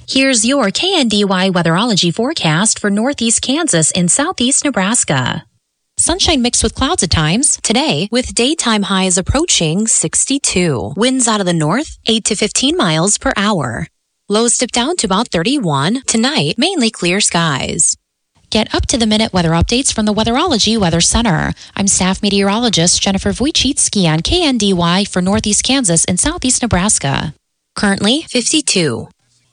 Here's your KNDY weatherology forecast for northeast Kansas and southeast Nebraska. Sunshine mixed with clouds at times today, with daytime highs approaching 62. Winds out of the north, 8 to 15 miles per hour. Lows dip down to about 31. Tonight, mainly clear skies. Get up-to-the-minute weather updates from the Weatherology Weather Center. I'm staff meteorologist Jennifer Wojcicki on KNDY for northeast Kansas and southeast Nebraska. Currently, 52.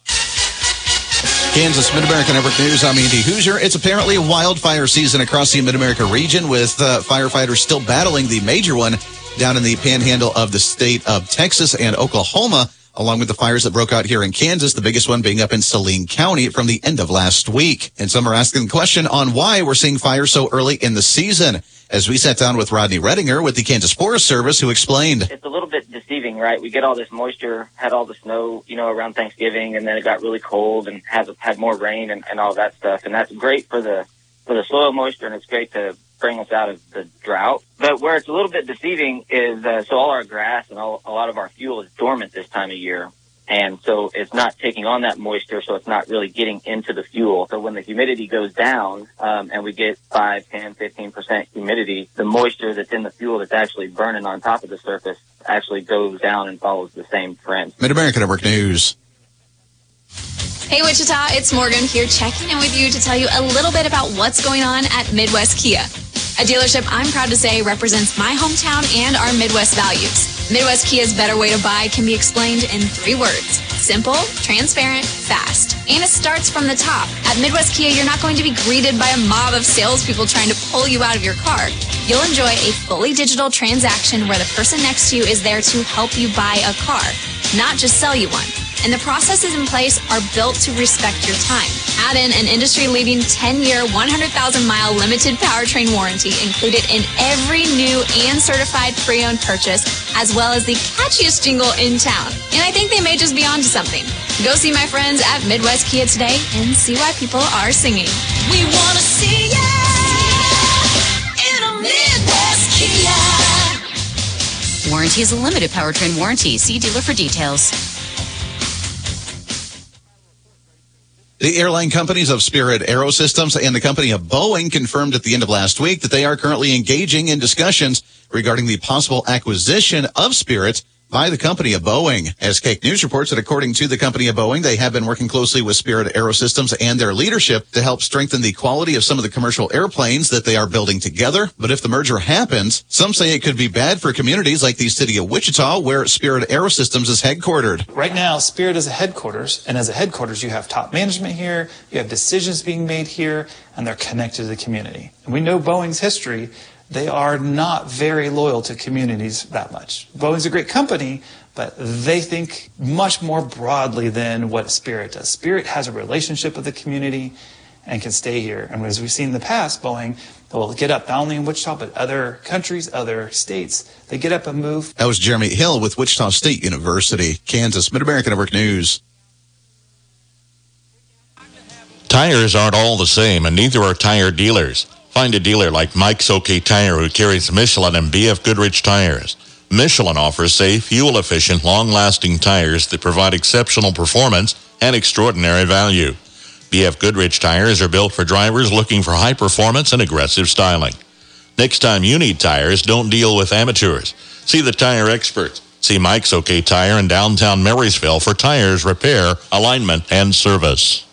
Kansas Mid-America Network News, I'm Andy Hoosier. It's apparently a wildfire season across the Mid-America region, with firefighters still battling the major one down in the panhandle of the state of Texas and Oklahoma, along with the fires that broke out here in Kansas, the biggest one being up in Saline County from the end of last week. And some are asking the question on why we're seeing fires so early in the season. As we sat down with Rodney Redinger with the Kansas Forest Service, who explained. It's a little bit deceiving, right? We get all this moisture, had all the snow, around Thanksgiving, and then it got really cold and had more rain and all that stuff. And that's great for the soil moisture, and it's great to bring us out of the drought. But where it's a little bit deceiving is, so all our grass and a lot of our fuel is dormant this time of year. And so it's not taking on that moisture, so it's not really getting into the fuel. So when the humidity goes down, and we get 5, 10, 15% humidity, the moisture that's in the fuel that's actually burning on top of the surface actually goes down and follows the same trend. Mid-America Network News. Hey Wichita, it's Morgan here checking in with you to tell you a little bit about what's going on at Midwest Kia. A dealership I'm proud to say represents my hometown and our Midwest values. Midwest Kia's better way to buy can be explained in 3 words. Simple, transparent, fast. And it starts from the top. At Midwest Kia, you're not going to be greeted by a mob of salespeople trying to pull you out of your car. You'll enjoy a fully digital transaction where the person next to you is there to help you buy a car, not just sell you one. And the processes in place are built to respect your time. Add in an industry-leading 10-year, 100,000-mile limited powertrain warranty included in every new and certified pre-owned purchase, as well as the catchiest jingle in town. And I think they may just be onto something. Go see my friends at Midwest Kia today and see why people are singing. We want to see ya in a Midwest Kia. Warranty is a limited powertrain warranty. See dealer for details. The airline companies of Spirit AeroSystems and the company of Boeing confirmed at the end of last week that they are currently engaging in discussions regarding the possible acquisition of Spirit by the company of Boeing. As Cake News reports that according to the company of Boeing, they have been working closely with Spirit AeroSystems and their leadership to help strengthen the quality of some of the commercial airplanes that they are building together. But if the merger happens, some say it could be bad for communities like the city of Wichita, where Spirit AeroSystems is headquartered. Right now, Spirit is a headquarters, and as a headquarters, you have top management here, you have decisions being made here, and they're connected to the community. And we know Boeing's history. They are not very loyal to communities that much. Boeing's a great company, but they think much more broadly than what Spirit does. Spirit has a relationship with the community and can stay here. And as we've seen in the past, Boeing will get up, not only in Wichita, but other countries, other states. They get up and move. That was Jeremy Hill with Wichita State University. Kansas Mid-America Network News. Tires aren't all the same, and neither are tire dealers. Find a dealer like Mike's OK Tire, who carries Michelin and BF Goodrich tires. Michelin offers safe, fuel-efficient, long-lasting tires that provide exceptional performance and extraordinary value. BF Goodrich tires are built for drivers looking for high performance and aggressive styling. Next time you need tires, don't deal with amateurs. See the tire experts. See Mike's OK Tire in downtown Marysville for tires, repair, alignment, and service.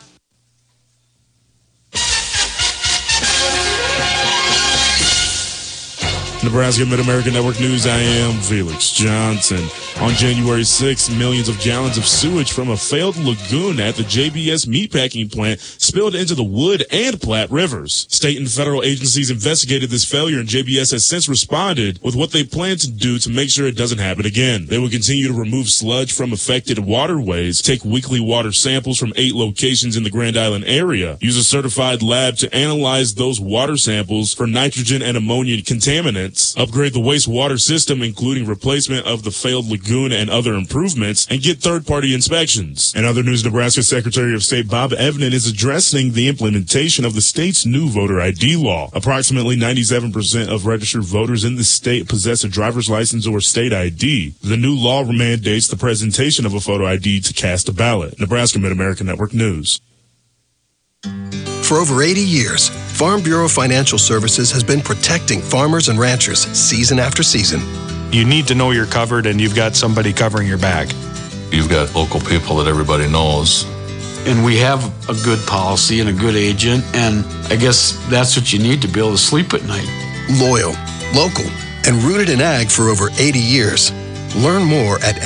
Nebraska Mid-America Network News, I am Felix Johnson. On January 6th, millions of gallons of sewage from a failed lagoon at the JBS meatpacking plant spilled into the Wood and Platte rivers. State and federal agencies investigated this failure, and JBS has since responded with what they plan to do to make sure it doesn't happen again. They will continue to remove sludge from affected waterways, take weekly water samples from 8 locations in the Grand Island area, use a certified lab to analyze those water samples for nitrogen and ammonia contaminants, months. Upgrade the wastewater system, including replacement of the failed lagoon and other improvements, and get third-party inspections. In other news, Nebraska Secretary of State Bob Evnen is addressing the implementation of the state's new voter ID law. Approximately 97% of registered voters in the state possess a driver's license or state ID. The new law mandates the presentation of a photo ID to cast a ballot. Nebraska Mid-American Network News. For over 80 years, Farm Bureau Financial Services has been protecting farmers and ranchers season after season. You need to know you're covered and you've got somebody covering your back. You've got local people that everybody knows. And we have a good policy and a good agent, and I guess that's what you need to be able to sleep at night. Loyal, local, and rooted in ag for over 80 years. Learn more at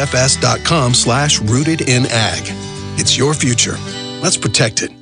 fbfs.com/rootedinag. It's your future. Let's protect it.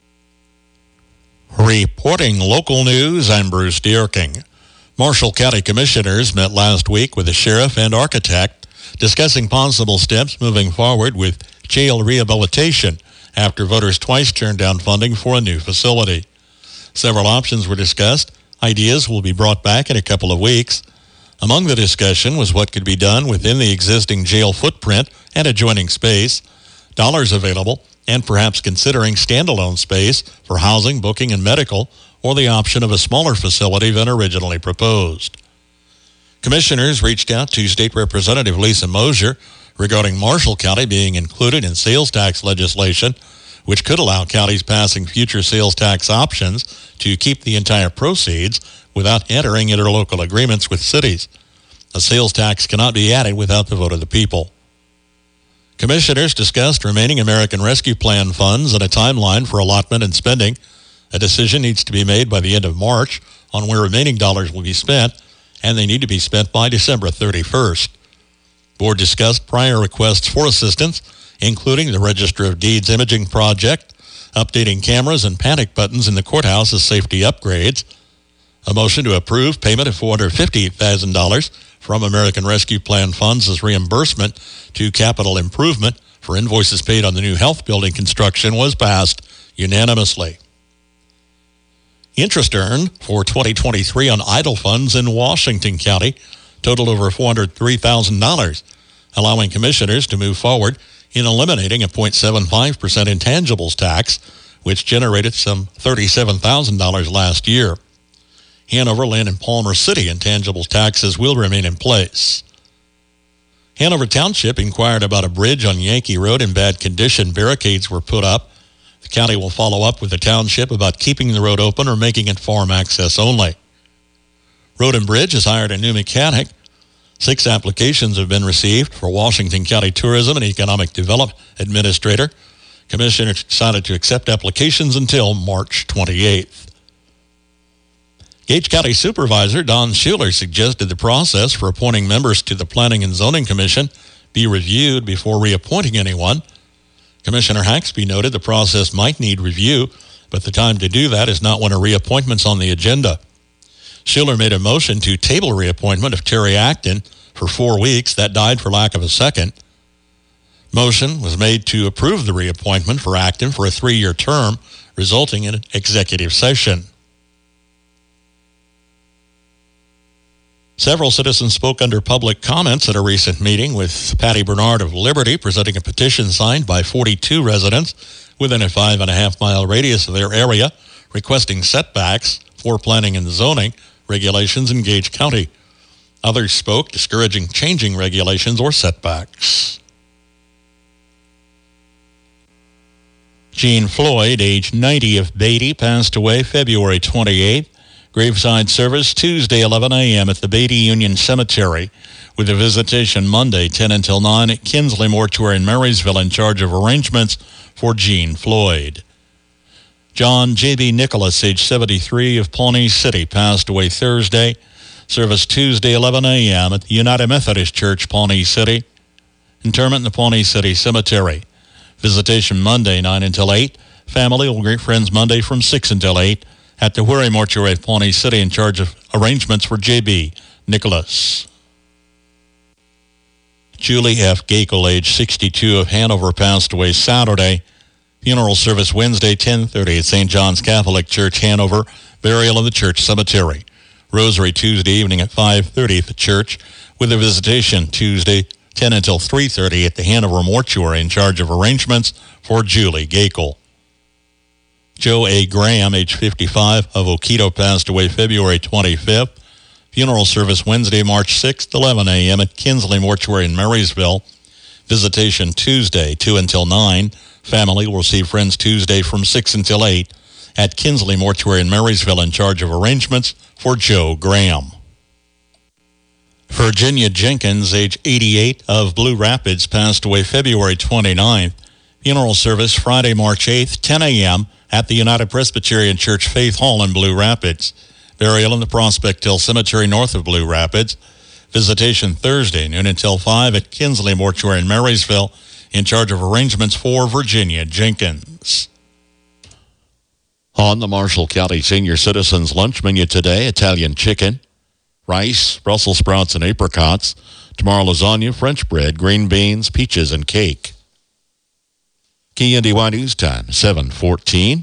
Reporting local news, I'm Bruce Dierking. Marshall County Commissioners met last week with the sheriff and architect discussing possible steps moving forward with jail rehabilitation after voters twice turned down funding for a new facility. Several options were discussed. Ideas will be brought back in a couple of weeks. Among the discussion was what could be done within the existing jail footprint and adjoining space, dollars available, and perhaps considering standalone space for housing, booking, and medical, or the option of a smaller facility than originally proposed. Commissioners reached out to State Representative Lisa Mosier regarding Marshall County being included in sales tax legislation, which could allow counties passing future sales tax options to keep the entire proceeds without entering interlocal agreements with cities. A sales tax cannot be added without the vote of the people. Commissioners discussed remaining American Rescue Plan funds and a timeline for allotment and spending. A decision needs to be made by the end of March on where remaining dollars will be spent, and they need to be spent by December 31st. Board discussed prior requests for assistance, including the Register of Deeds imaging project, updating cameras and panic buttons in the courthouse as safety upgrades, a motion to approve payment of $450,000 from American Rescue Plan funds as reimbursement to capital improvement for invoices paid on the new health building construction was passed unanimously. Interest earned for 2023 on idle funds in Washington County totaled over $403,000, allowing commissioners to move forward in eliminating a 0.75% intangibles tax, which generated some $37,000 last year. Hanover, Lynn, and Palmer City intangibles taxes will remain in place. Hanover Township inquired about a bridge on Yankee Road in bad condition. Barricades were put up. The county will follow up with the township about keeping the road open or making it farm access only. Road and Bridge has hired a new mechanic. 6 applications have been received for Washington County Tourism and Economic Development Administrator. Commissioners decided to accept applications until March 28th. Gage County Supervisor Don Schuler suggested the process for appointing members to the Planning and Zoning Commission be reviewed before reappointing anyone. Commissioner Haxby noted the process might need review, but the time to do that is not when a reappointment's on the agenda. Schuler made a motion to table reappointment of Terry Acton for 4 weeks. That died for lack of a second. Motion was made to approve the reappointment for Acton for a 3-year term, resulting in an executive session. Several citizens spoke under public comments at a recent meeting, with Patty Bernard of Liberty presenting a petition signed by 42 residents within a 5.5-mile radius of their area, requesting setbacks for planning and zoning regulations in Gage County. Others spoke discouraging changing regulations or setbacks. Gene Floyd, age 90, of Beatty, passed away February 28th. Graveside service Tuesday 11 a.m. at the Beatty Union Cemetery, with a visitation Monday 10 until 9 at Kinsley Mortuary in Marysville, in charge of arrangements for Gene Floyd. John J.B. Nicholas, age 73, of Pawnee City, passed away Thursday. Service Tuesday 11 a.m. at the United Methodist Church, Pawnee City. Interment in the Pawnee City Cemetery. Visitation Monday 9 until 8. Family will greet friends Monday from 6 until 8. At the Huey Mortuary at Pawnee City, in charge of arrangements for J.B. Nicholas. Julie F. Gakel, age 62, of Hanover, passed away Saturday. Funeral service Wednesday, 10:30 at St. John's Catholic Church, Hanover. Burial in the church cemetery. Rosary Tuesday evening at 5:30 at the church, with a visitation Tuesday 10 until 3:30 at the Hanover Mortuary in charge of arrangements for Julie Gakel. Joe A. Graham, age 55, of Oquito, passed away February 25th. Funeral service Wednesday, March 6th, 11 a.m. at Kinsley Mortuary in Marysville. Visitation Tuesday, 2 until 9. Family will receive friends Tuesday from 6 until 8 at Kinsley Mortuary in Marysville in charge of arrangements for Joe Graham. Virginia Jenkins, age 88, of Blue Rapids, passed away February 29th. Funeral service Friday, March 8th, 10 a.m. at the United Presbyterian Church Faith Hall in Blue Rapids. Burial in the Prospect Hill Cemetery north of Blue Rapids. Visitation Thursday, noon until 5 at Kinsley Mortuary in Marysville in charge of arrangements for Virginia Jenkins. On the Marshall County Senior Citizens Lunch Menu today, Italian chicken, rice, Brussels sprouts, and apricots. Tomorrow, lasagna, French bread, green beans, peaches, and cake. KNDY News Time, 7:14.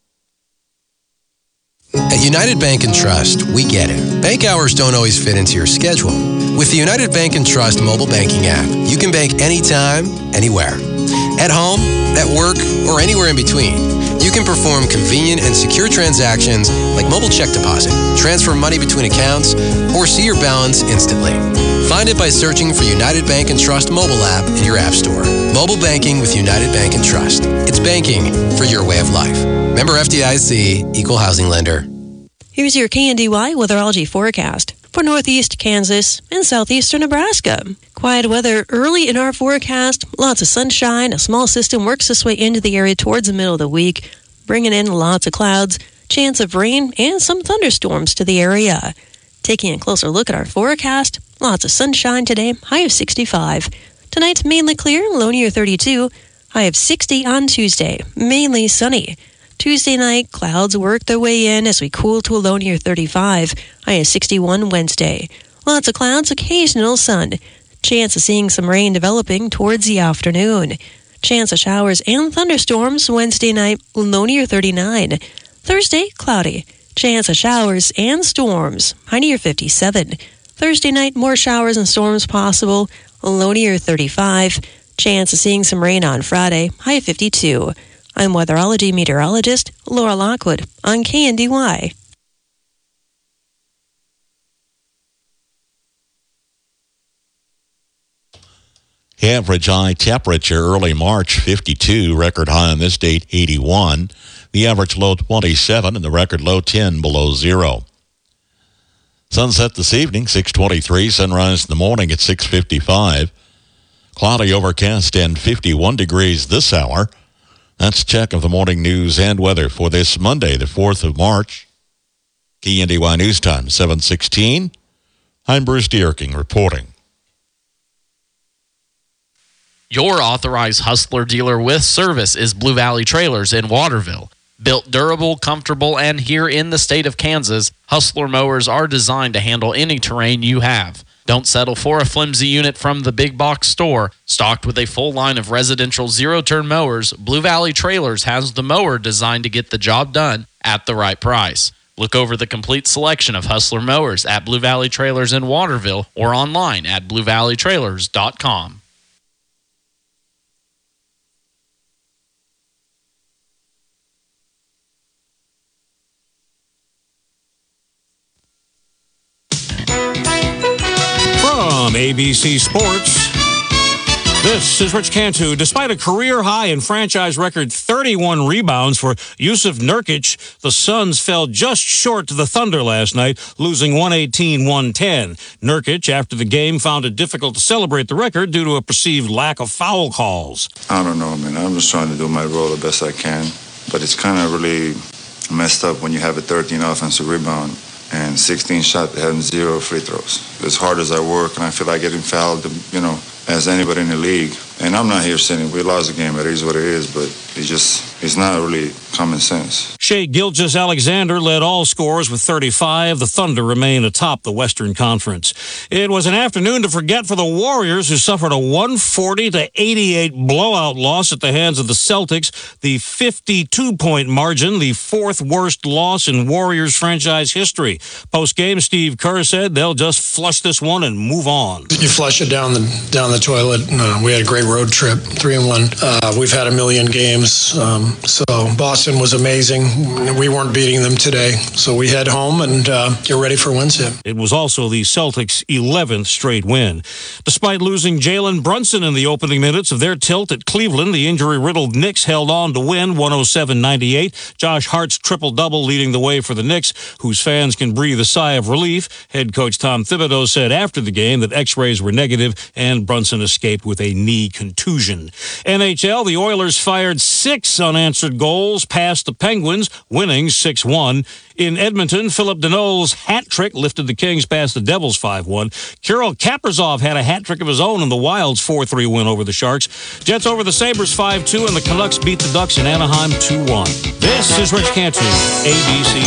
At United Bank & Trust, we get it. Bank hours don't always fit into your schedule. With the United Bank & Trust mobile banking app, you can bank anytime, anywhere. At home, at work, or anywhere in between. You can perform convenient and secure transactions like mobile check deposit, transfer money between accounts, or see your balance instantly. Find it by searching for United Bank & Trust mobile app in your app store. Mobile banking with United Bank & Trust. It's banking for your way of life. Member FDIC, Equal Housing Lender. Here's your KNDY weatherology forecast for northeast Kansas and southeastern Nebraska. Quiet weather early in our forecast. Lots of sunshine. A small system works its way into the area towards the middle of the week, bringing in lots of clouds, chance of rain, and some thunderstorms to the area. Taking a closer look at our forecast, lots of sunshine today, high of 65. Tonight, mainly clear, low near 32, high of 60 on Tuesday, mainly sunny. Tuesday night, clouds work their way in as we cool to a low near 35, high of 61 Wednesday. Lots of clouds, occasional sun. Chance of seeing some rain developing towards the afternoon. Chance of showers and thunderstorms Wednesday night, low near 39. Thursday, cloudy. Chance of showers and storms, high near 57. Thursday night, more showers and storms possible, low near 35. Chance of seeing some rain on Friday, high of 52. I'm weatherology meteorologist Laura Lockwood on KNDY. Average high temperature early March 52, record high on this date 81. The average low 27 and the record low 10 below zero. Sunset this evening 6:23, sunrise in the morning at 6:55. Cloudy, overcast, and 51 degrees this hour. That's a check of the morning news and weather for this Monday, the 4th of March. KNDY News Time, 7:16. I'm Bruce Dierking reporting. Your authorized Hustler dealer with service is Blue Valley Trailers in Waterville. Built durable, comfortable, and here in the state of Kansas, Hustler mowers are designed to handle any terrain you have. Don't settle for a flimsy unit from the big box store. Stocked with a full line of residential zero-turn mowers, Blue Valley Trailers has the mower designed to get the job done at the right price. Look over the complete selection of Hustler mowers at Blue Valley Trailers in Waterville or online at bluevalleytrailers.com. From ABC Sports, this is Rich Cantu. Despite a career-high and franchise record 31 rebounds for Yusuf Nurkic, the Suns fell just short to the Thunder last night, losing 118-110. Nurkic, after the game, found it difficult to celebrate the record due to a perceived lack of foul calls. I don't know, man. I'm just trying to do my role the best I can. But it's kind of really messed up when you have a 13 offensive rebound and 16 shots and 0 free throws. As hard as I work, and I feel like getting fouled, as anybody in the league. And I'm not here saying we lost the game. It is what it is, but it's just it's not really common sense. Shea Gilgeous-Alexander led all scorers with 35. The Thunder remain atop the Western Conference. It was an afternoon to forget for the Warriors, who suffered a 140-88 blowout loss at the hands of the Celtics. The 52-point margin, the fourth worst loss in Warriors franchise history. Post-game, Steve Kerr said they'll just flush this one and move on. You flush it down the toilet. We had a great road trip, 3-1. We've had a million games, so Boston was amazing. We weren't beating them today, so we head home and get ready for Wednesday. It was also the Celtics' 11th straight win. Despite losing Jalen Brunson in the opening minutes of their tilt at Cleveland, the injury-riddled Knicks held on to win 107-98. Josh Hart's triple-double leading the way for the Knicks, whose fans can breathe a sigh of relief. Head coach Tom Thibodeau said after the game that X-rays were negative and Brunson escaped with a knee contusion. NHL, the Oilers fired 6 unanswered goals past the Penguins, winning 6-1. In Edmonton, Philip Deneau's hat trick lifted the Kings past the Devils 5-1. Kirill Kaprizov had a hat trick of his own in the Wild's 4-3 win over the Sharks. Jets over the Sabres 5-2, and the Canucks beat the Ducks in Anaheim 2-1. This is Rich Cantu, ABC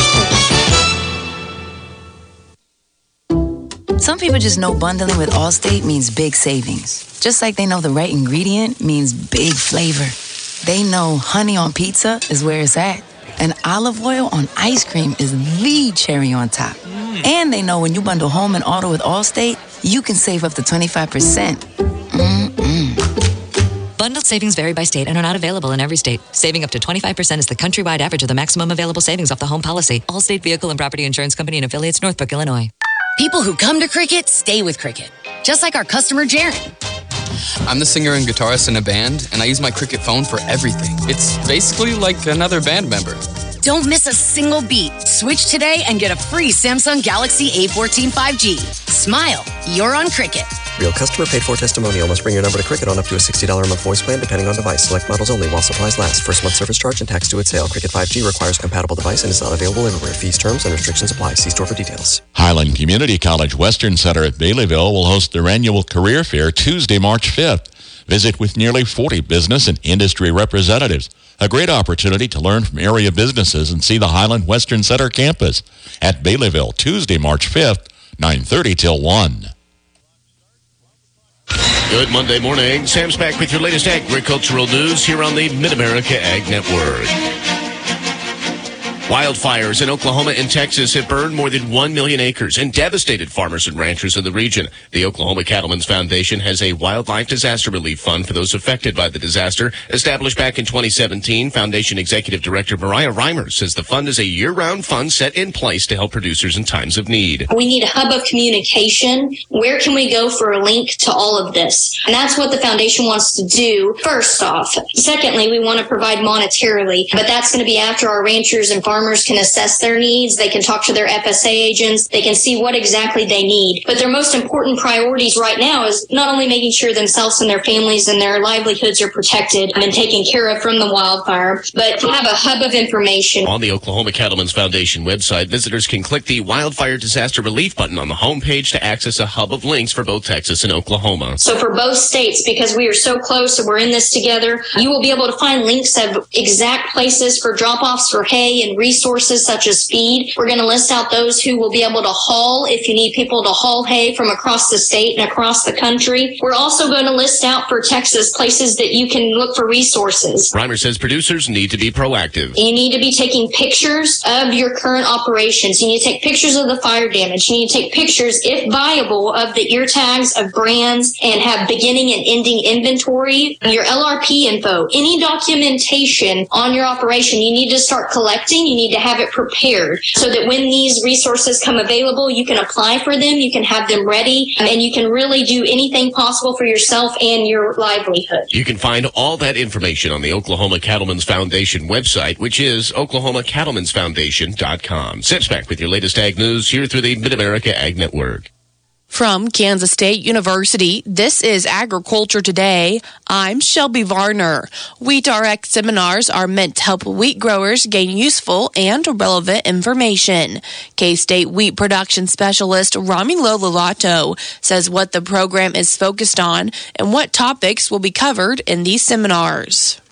Sports. Some people just know bundling with Allstate means big savings. Just like they know the right ingredient means big flavor. They know honey on pizza is where it's at. And olive oil on ice cream is the cherry on top. And they know when you bundle home and auto with Allstate, you can save up to 25%. Bundled savings vary by state and are not available in every state. Saving up to 25% is the countrywide average of the maximum available savings off the home policy. Allstate Vehicle and Property Insurance Company and affiliates, Northbrook, Illinois. People who come to Cricket stay with Cricket. Just like our customer, Jaron. I'm the singer and guitarist in a band, and I use my Cricket phone for everything. It's basically like another band member. Don't miss a single beat. Switch today and get a free Samsung Galaxy A14 5G. Smile, you're on Cricket. Real customer paid for testimonial. Must bring your number to Cricket on up to a $60 a month voice plan depending on device. Select models only while supplies last. First month service charge and tax due at sale. Cricket 5G requires a compatible device and is not available everywhere. Fees, terms, and restrictions apply. See store for details. Highland Community College Western Center at Baileyville will host their annual career fair Tuesday, March 5th. Visit with nearly 40 business and industry representatives. A great opportunity to learn from area businesses and see the Highland Western Center campus at Baileyville, Tuesday, March 5th, 9:30 till 1. Good Monday morning. Sam's back with your latest agricultural news here on the Mid-America Ag Network. Wildfires in Oklahoma and Texas have burned more than 1 million acres and devastated farmers and ranchers in the region. The Oklahoma Cattlemen's Foundation has a wildlife disaster relief fund for those affected by the disaster. Established back in 2017, Foundation Executive Director Mariah Reimer says the fund is a year-round fund set in place to help producers in times of need. We need a hub of communication. Where can we go for a link to all of this? And that's what the foundation wants to do, first off. Secondly, we want to provide monetarily, but that's going to be after our ranchers and farmers can assess their needs. They can talk to their FSA agents. They can see what exactly they need. But their most important priorities right now is not only making sure themselves and their families and their livelihoods are protected and taken care of from the wildfire, but to have a hub of information. On the Oklahoma Cattlemen's Foundation website, visitors can click the Wildfire Disaster Relief button on the homepage to access a hub of links for both Texas and Oklahoma. So for both states, because we are so close and we're in this together, you will be able to find links of exact places for drop-offs for hay and resources such as feed. We're going to list out those who will be able to haul if you need people to haul hay from across the state and across the country. We're also going to list out for Texas places that you can look for resources. Reimer says producers need to be proactive. You need to be taking pictures of your current operations. You need to take pictures of the fire damage. You need to take pictures, if viable, of the ear tags of brands and have beginning and ending inventory, your LRP info, any documentation on your operation. You need to start collecting. You need to have it prepared so that when these resources come available, you can apply for them, you can have them ready, and you can really do anything possible for yourself and your livelihood. You can find all that information on the Oklahoma Cattlemen's Foundation website, which is oklahomacattlemensfoundation.com. Sips back with your latest ag news here through the Mid-America Ag Network. From Kansas State University, this is Agriculture Today. I'm Shelby Varner. WheatRx seminars are meant to help wheat growers gain useful and relevant information. K-State wheat production specialist Ramilo Lolato says what the program is focused on and what topics will be covered in these seminars.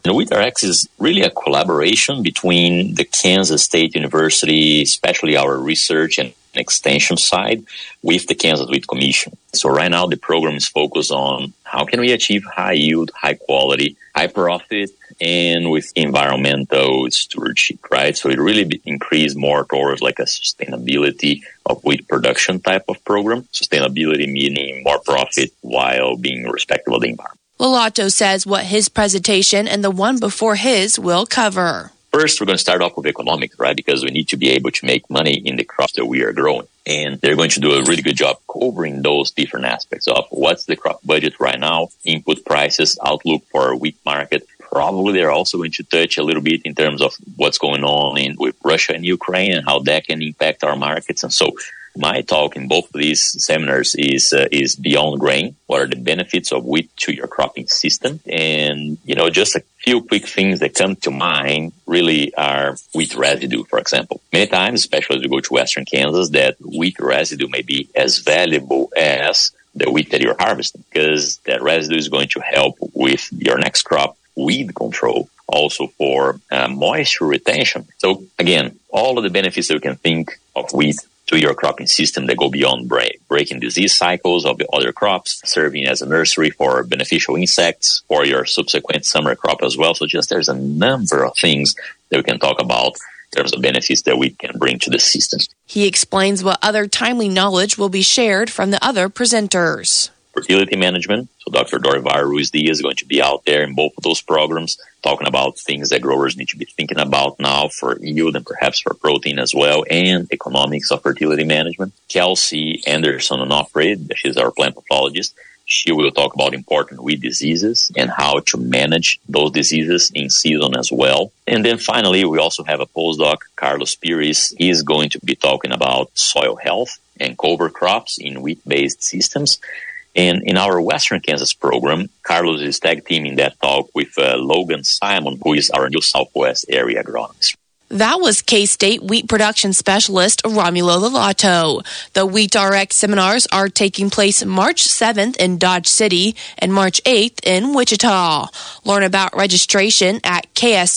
WheatRx is really a collaboration between the Kansas State University, especially our research and extension side, with the Kansas Wheat Commission. So right now the program is focused on how can we achieve high yield, high quality, high profit, and with environmental stewardship, right? So it really increased more towards like a sustainability of wheat production type of program. Sustainability meaning more profit while being respectful of the environment. Lalato says what his presentation and the one before his will cover. First, we're going to start off with economics, right? Because we need to be able to make money in the crops that we are growing. And they're going to do a really good job covering those different aspects of what's the crop budget right now, input prices, outlook for wheat market. Probably they're also going to touch a little bit in terms of what's going on with Russia and Ukraine and how that can impact our markets. And so my talk in both of these seminars is beyond grain. What are the benefits of wheat to your cropping system? And, just a few quick things that come to mind really are wheat residue, for example. Many times, especially as we go to Western Kansas, that wheat residue may be as valuable as the wheat that you're harvesting, because that residue is going to help with your next crop, weed control, also for moisture retention. So again, all of the benefits that we can think of wheat to your cropping system that go beyond breaking disease cycles of the other crops, serving as a nursery for beneficial insects for your subsequent summer crop as well. So there's a number of things that we can talk about in terms of benefits that we can bring to the system. He explains what other timely knowledge will be shared from the other presenters. Fertility management. So Dr. Dorivar Ruiz-Diaz is going to be out there in both of those programs, talking about things that growers need to be thinking about now for yield and perhaps for protein as well, and economics of fertility management. Kelsey Anderson Onofre, she's our plant pathologist. She will talk about important weed diseases and how to manage those diseases in season as well. And then finally, we also have a postdoc, Carlos Pires. He's going to be talking about soil health and cover crops in wheat-based systems. And in our Western Kansas program, Carlos is tag teaming that talk with Logan Simon, who is our new Southwest area agronomist. That was K-State Wheat Production Specialist Romulo Lalato. The WheatRx seminars are taking place March 7th in Dodge City and March 8th in Wichita. Learn about registration at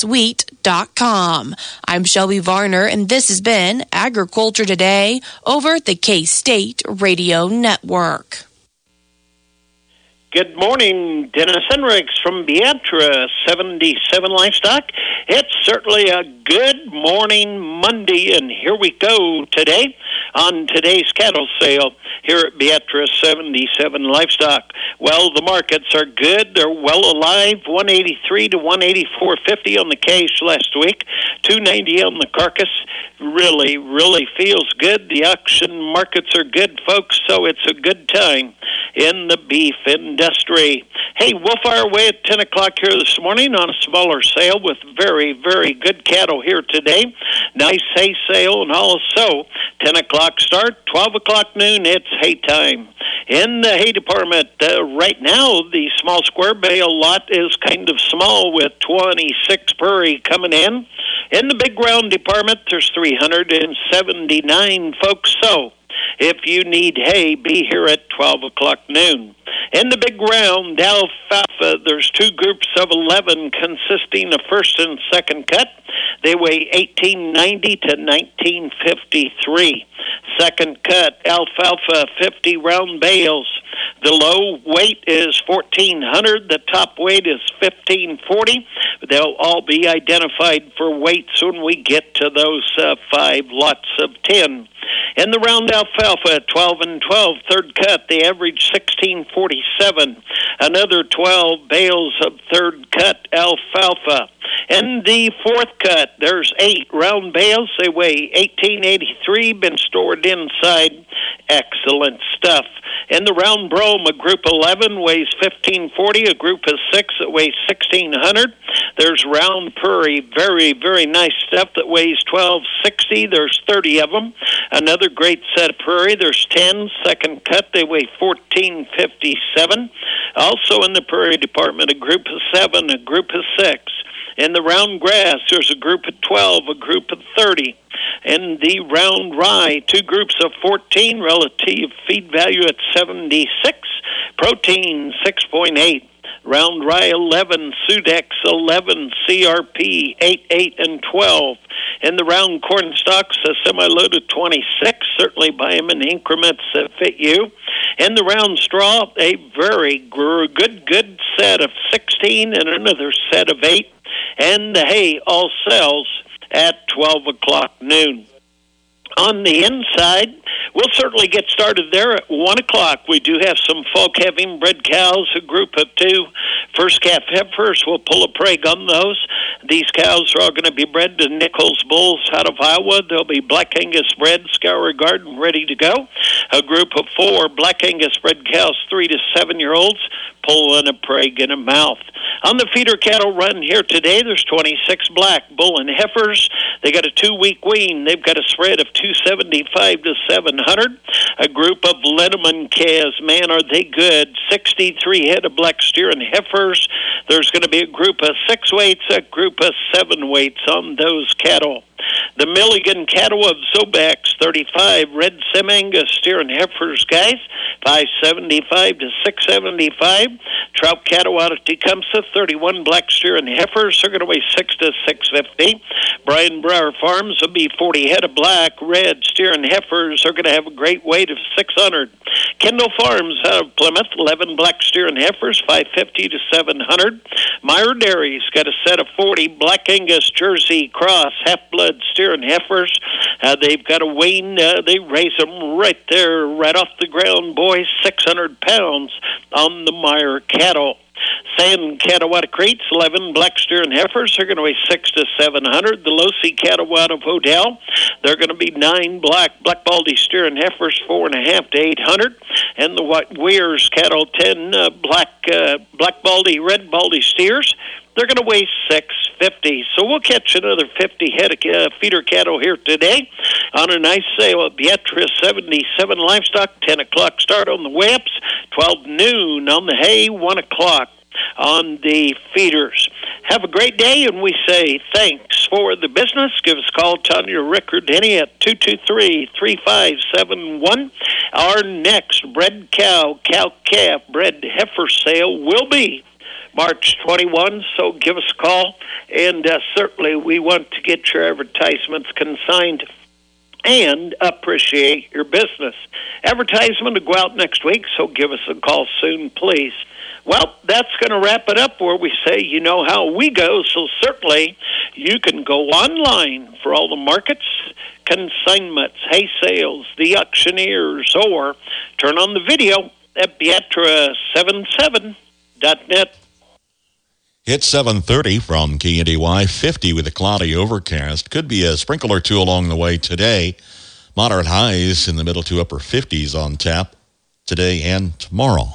kswheat.com. I'm Shelby Varner, and this has been Agriculture Today over the K-State Radio Network. Good morning, Dennis Henricks from Beatrice 77 Livestock. It's certainly a good morning Monday, and here we go today on today's cattle sale here at Beatrice 77 Livestock. Well, the markets are good. They're well alive. 183 to 184.50 on the cash last week. 290 on the carcass. Really, really feels good. The auction markets are good, folks, so it's a good time in the beef industry. Hey, we'll fire away at 10 o'clock here this morning on a smaller sale with very, very good cattle here today. Nice hay sale, and also 10 o'clock start, 12 o'clock noon, it's hay time. In the hay department, right now, the small square bale lot is kind of small with 26 per coming in. In the big round department, there's 379 folks, so if you need hay, be here at 12 o'clock noon. In the big round alfalfa, there's two groups of 11 consisting of first and second cut. They weigh 1890 to 1953. Second cut alfalfa, 50 round bales. The low weight is 1,400. The top weight is 1,540. They'll all be identified for weights when we get to those 5 lots of 10. In the round alfalfa, 12 and 12, third cut, they average 1647. Another 12 bales of third cut alfalfa. In the fourth cut, there's 8 round bales. They weigh 1883, been stored inside. Excellent stuff. In the round brome, a group 11 weighs 1540, a group of 6 that weighs 1600. There's round purry, very, very nice stuff that weighs 1260. There's 30 of them. Another great set of prairie, there's 10. Second cut, they weigh 1457. Also in the prairie department, a group of 7, a group of 6. In the round grass, there's a group of 12, a group of 30. In the round rye, 2 groups of 14, relative feed value at 76, protein 6.8. Round Rye 11, Sudex 11, CRP 8, 8, and 12. In the round corn stalks, a semi-loaded 26. Certainly buy them in increments that fit you. In the round straw, a very good set of 16 and another set of 8. And the hay all sells at 12 o'clock noon. On the inside, we'll certainly get started there at 1 o'clock. We do have some folk having bred cows, a group of 2 first calf heifers. We'll pull a preg on those. These cows are all going to be bred to Nichols bulls out of Iowa. They'll be Black Angus bred, scour garden, ready to go. A group of 4 Black Angus bred cows, 3 to 7-year-olds, pulling a preg in a mouth. On the feeder cattle run here today, there's 26 black bull and heifers. They got a 2-week wean. They've got a spread of 275 to 700. A group of Linneman calves, man, are they good. 63 head of black steer and heifers. There's going to be a group of 6 weights, a group of 7 weights on those cattle. The Milligan cattle of Zobax, 35 red Sem-Angus steer and heifers, guys, 575 to 675. Trout cattle out of Tecumseh, 31 black steer and heifers, are going to weigh 6 to 650. Brian Brower Farms will be 40 head of black, red steer and heifers, are going to have a great weight of 600. Kendall Farms out of Plymouth, 11 black steer and heifers, 550 to 700. Meyer Dairy's got a set of 40 Black Angus Jersey Cross half-blood steer and heifers. They've got a wean. They raise them right there, right off the ground, boys, 600 pounds on the Meyer cattle. Sand cattle out of Crates, 11 black steer and heifers, are going to weigh 6 to 700. The Losi cattle out of Odell, they're going to be 9 black baldy steer and heifers, 4.5 to 800. And the White Weirs cattle, 10 black baldy, red baldy steers, they're going to weigh 650. So we'll catch another 50 head of feeder cattle here today on a nice sale at Beatrice 77 Livestock. 10 o'clock start on the webs, 12 noon on the hay, 1 o'clock on the feeders. Have a great day, and we say thanks for the business. Give us a call, Tanya Rick or Denny at 223-3571. Our next bred cow-calf, bred heifer sale will be March 21, so give us a call, and certainly we want to get your advertisements consigned and appreciate your business. Advertisement will go out next week, so give us a call soon, please. Well, that's going to wrap it up where we say, you know how we go, so certainly you can go online for all the markets, consignments, hay sales, the auctioneers, or turn on the video at Beatra77.net. It's 7:30 from KNDY, 50 with a cloudy overcast. Could be a sprinkle or 2 along the way today. Moderate highs in the middle to upper 50s on tap today and tomorrow.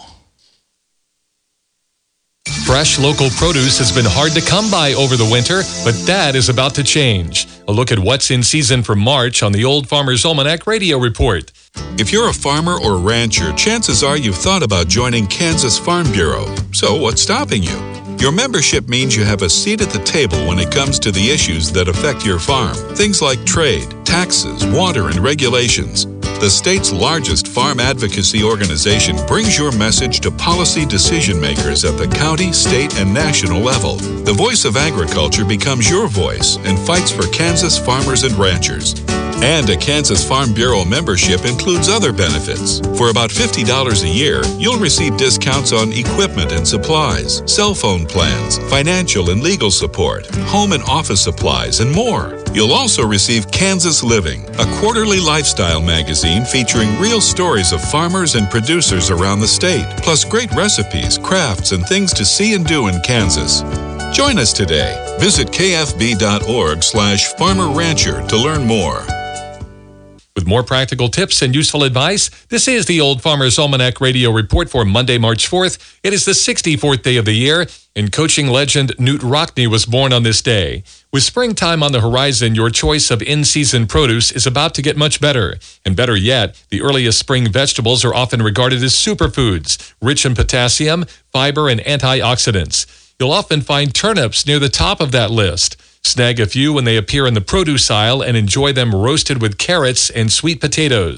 Fresh local produce has been hard to come by over the winter, but that is about to change. A look at what's in season for March on the Old Farmer's Almanac Radio Report. If you're a farmer or rancher, chances are you've thought about joining Kansas Farm Bureau. So what's stopping you? Your membership means you have a seat at the table when it comes to the issues that affect your farm. Things like trade, taxes, water, and regulations. The state's largest farm advocacy organization brings your message to policy decision makers at the county, state, and national level. The voice of agriculture becomes your voice and fights for Kansas farmers and ranchers. And a Kansas Farm Bureau membership includes other benefits. For about $50 a year, you'll receive discounts on equipment and supplies, cell phone plans, financial and legal support, home and office supplies, and more. You'll also receive Kansas Living, a quarterly lifestyle magazine featuring real stories of farmers and producers around the state, plus great recipes, crafts, and things to see and do in Kansas. Join us today. Visit kfb.org/farmerrancher to learn more. With more practical tips and useful advice, this is the Old Farmer's Almanac Radio Report for Monday, March 4th. It is the 64th day of the year, and coaching legend Knute Rockne was born on this day. With springtime on the horizon, your choice of in-season produce is about to get much better. And better yet, the earliest spring vegetables are often regarded as superfoods, rich in potassium, fiber, and antioxidants. You'll often find turnips near the top of that list. Snag a few when they appear in the produce aisle and enjoy them roasted with carrots and sweet potatoes.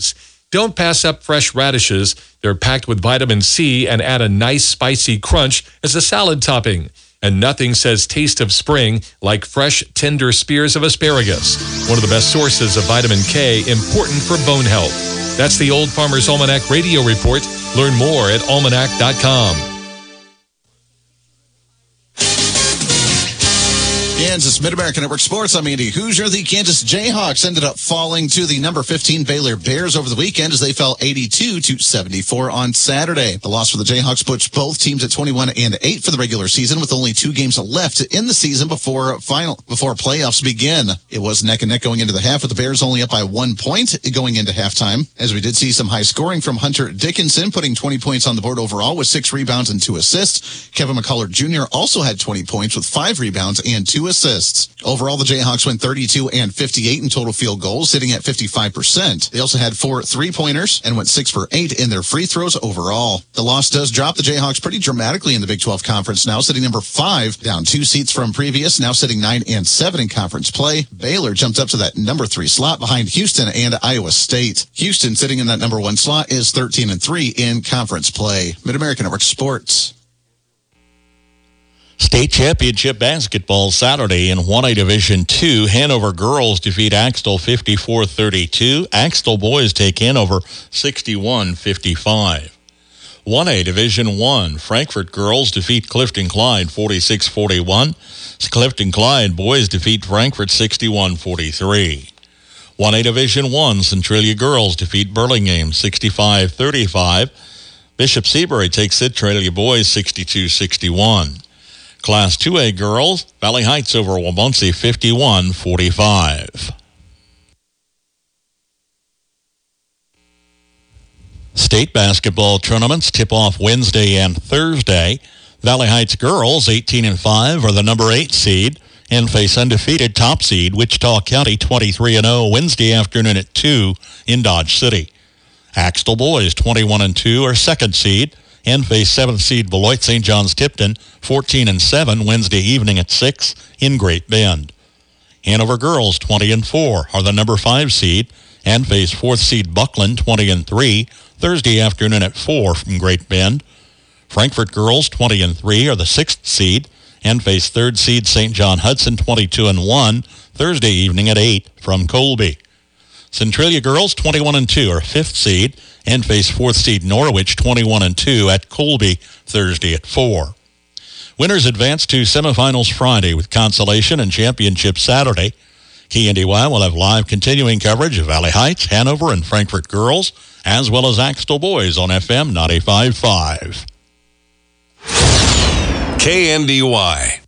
Don't pass up fresh radishes. They're packed with vitamin C and add a nice spicy crunch as a salad topping. And nothing says taste of spring like fresh, tender spears of asparagus. One of the best sources of vitamin K, important for bone health. That's the Old Farmer's Almanac Radio Report. Learn more at almanac.com. Kansas Mid-American Network Sports. I'm Andy Hoosier. The Kansas Jayhawks ended up falling to the number 15 Baylor Bears over the weekend as they fell 82-74 on Saturday. The loss for the Jayhawks puts both teams at 21-8 for the regular season, with only 2 games left in the season before playoffs begin. It was neck and neck going into the half, with the Bears only up by 1 point going into halftime, as we did see some high scoring from Hunter Dickinson, putting 20 points on the board overall with 6 rebounds and 2 assists. Kevin McCullough Jr. also had 20 points with 5 rebounds and 2 assists. Overall, the Jayhawks went 32-58 in total field goals, sitting at 55%. They also had 4 3-pointers and went 6 for 8 in their free throws overall. The loss does drop the Jayhawks pretty dramatically in the Big 12 Conference now, sitting number 5, down 2 seats from previous, now sitting 9-7 in conference play. Baylor jumped up to that number 3 slot behind Houston and Iowa State. Houston, sitting in that number 1 slot, is 13-3 in conference play. Mid-American Network Sports. State championship basketball Saturday in 1A Division II. Hanover girls defeat Axtell 54-32. Axtell boys take Hanover 61-55. 1A Division I. Frankfort girls defeat Clifton Clyde 46-41. Clifton Clyde boys defeat Frankfort 61-43. 1A Division I. Centralia girls defeat Burlingame 65-35. Bishop Seabury takes Centralia boys 62-61. Class 2A girls, Valley Heights over Waubonsee 51-45. State basketball tournaments tip off Wednesday and Thursday. Valley Heights girls, 18-5, are the number 8 seed and face undefeated top seed Wichita County 23-0 Wednesday afternoon at 2 in Dodge City. Axtell boys, 21-2, are second seed and face 7th seed Beloit St. John's Tipton 14-7 Wednesday evening at 6 in Great Bend. Hanover girls 20-4 are the number 5 seed and face 4th seed Buckland 20-3 Thursday afternoon at 4 from Great Bend. Frankfort girls 20-3 are the 6th seed and face 3rd seed St. John Hudson 22-1 Thursday evening at 8 from Colby. Centralia girls 21-2 are 5th seed and face 4th seed Norwich 21-2 at Colby Thursday at 4. Winners advance to semifinals Friday with consolation and championship Saturday. KNDY will have live continuing coverage of Valley Heights, Hanover, and Frankfort girls, as well as Axtell boys on FM 95.5. KNDY.